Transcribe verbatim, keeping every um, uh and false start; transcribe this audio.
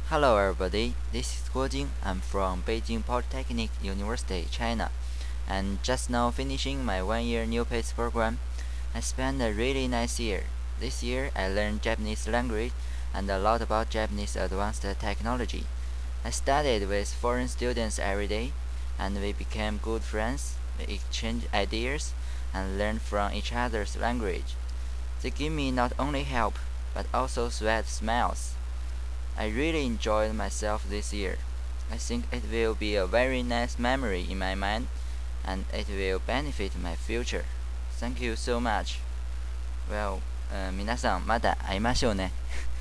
Hello everybody, this is Guo Jing. I'm from Beijing Polytechnic University, China, and just now finishing my one-year new PACE program. I spent a really nice year. This year I learned Japanese language and a lot about Japanese advanced technology. I studied with foreign students every day, and we became good friends. We exchanged ideas and learned from each other's language. They give me not only help, but also sweet smiles. I really enjoyed myself this year. I think it will be a very nice memory in my mind and it will benefit my future. Thank you so much. Well, えー皆さんまた会いましょうね。